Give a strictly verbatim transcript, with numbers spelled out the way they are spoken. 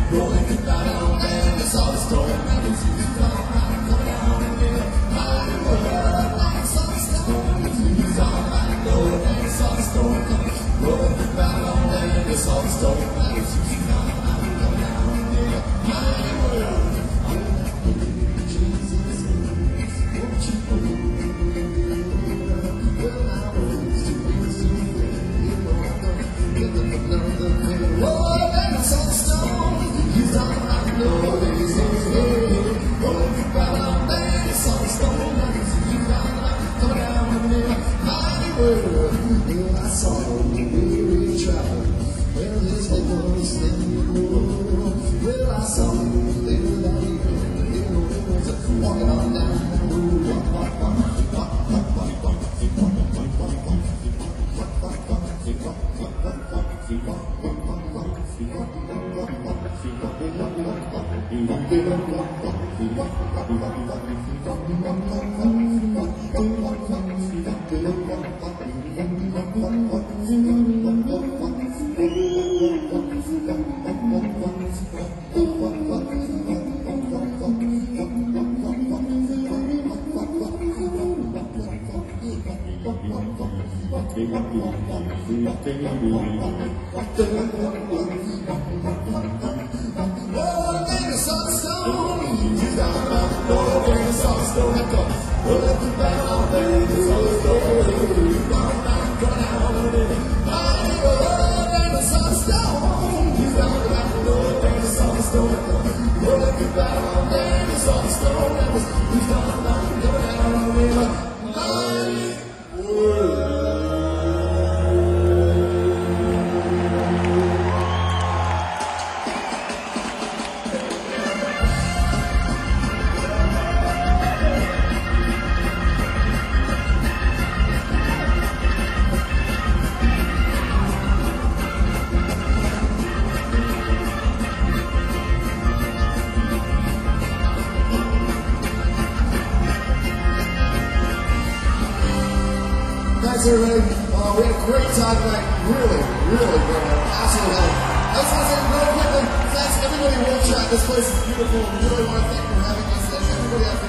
rolling it down, and it's all the storm. And it's you down, go down in the mighty world. Like it's all the storm. You down, I know it, and it's all the storm. Rolling it down, and it's all the storm. And it's you down, go down in the mighty world. Jesus, won't you hold? Well, I was too easy. You know I don't give up another thing. Oh, and it's all the storm. You down, I know it is all the storm. Rolling it down, and it's all the storm. And it's you down, I go down in the mighty world. Well, I saw the weary traveler. Well, his name was Stanley. Well, I saw him later that evening. You know, he was walking on down the road. Walk, walk, walk, walk, walk, walk, walk, walk, Thanks everybody. Uh, we had a great time tonight. Really, really great night. Absolutely love it. I just want to say really quickly, thanks everybody in Wolf Chat. This place is beautiful. We really want to thank you for having us. And everybody out there.